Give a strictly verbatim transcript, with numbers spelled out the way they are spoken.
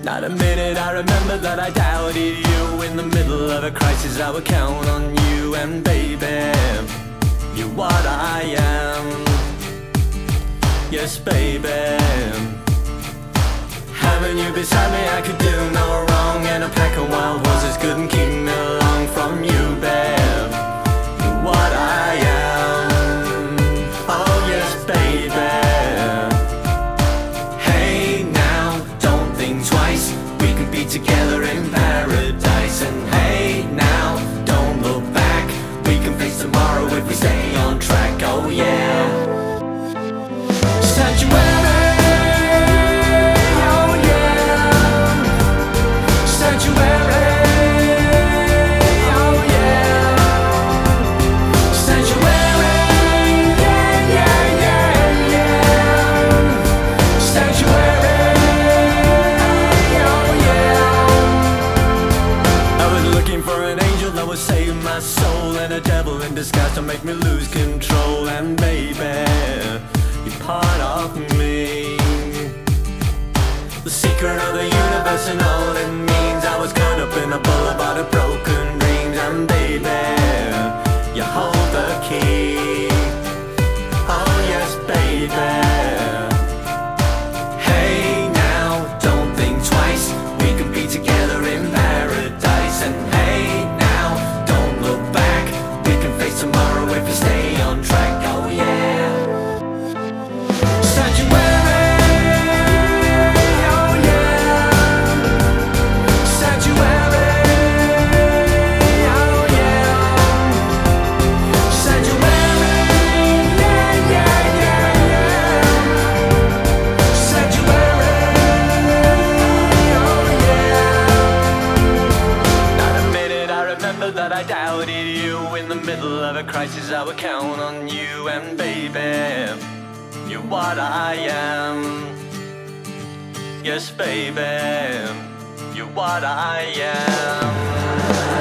Not a minute I remember that I doubted you. In the middle of a crisis I would count on you. And baby, you're what I am. Yes baby, having you beside me I could do no wrong. And a pack of wild horses couldn't keep me along from you babe. You're what I am. Oh yes baby. Together in paradise. And hey now, don't look back. We can face tomorrow if we stay on track. Oh yeah. Sanctuary. Oh yeah. Sanctuary. Oh yeah. Sanctuary. Yeah, yeah, yeah, yeah. Sanctuary. For an angel that would save my soul, and a devil in disguise to make me lose control. And baby, you're part of me, the secret of the universe and all it means. I was caught up in a boulevard of broken dreams. And baby, you hold the key. Oh yes baby. Hey now, don't think twice. We can be together in paradise. And tomorrow if you stay on track. Oh yeah. Sanctuary. Oh yeah. Sanctuary. Oh yeah. Sanctuary. Yeah, yeah, yeah, yeah. Sanctuary. Oh yeah. Not a minute I remember that I doubted you. In the middle of a crisis I would count on you. And baby, you're what I am. Yes baby, you're what I am.